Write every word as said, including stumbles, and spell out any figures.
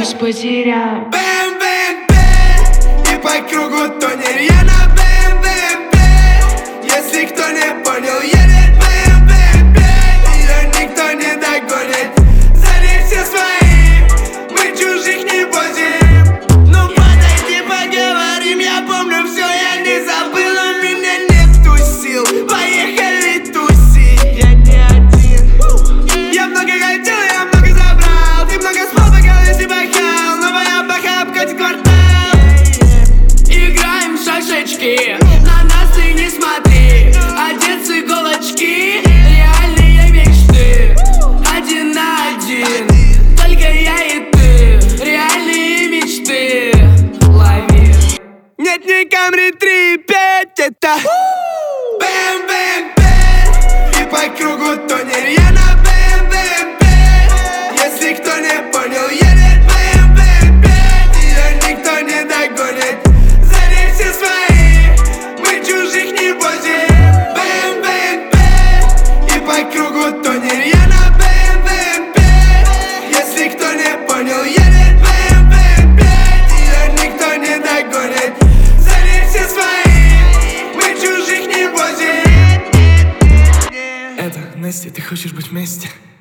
фокус потерял. Бэм, бэм, бэм, и по кругу тонер я на бэм, бэм, бэм. Если кто не понял, едет бэм, бэм, бэм. Ее никто не догонит, за них все свои, мы чужих не возим. Ну подойди, поговорим, я помню все, я не забыл, у меня нету сил. Поехали тусить, я не один. Я много хотел, я много забрал, ты много спал, пока если бахал. Новая баха обкатит квартал. Играем в шашечки, на нас ты не смотри. Одет с иголочки, реальные мечты. Один на один, только я и ты. Реальные мечты, лови. Нет ни Камри три пять, это бэм, бэм, бэм, и по кругу тонер я на бэм, бэм, бэм. Если кто не понял, едет бэм, бэм, бэм. Ее никто не догонит, за них все свои, мы чужих не возим. Бэм, бэм, бэм, и по кругу тонер я на бэм, бэм, бэм. Если кто не понял, едет бэм, бэм, бэм. Ее никто не догонит, за них все свои, мы чужих не возим. Это, Настя, ты хочешь быть вместе?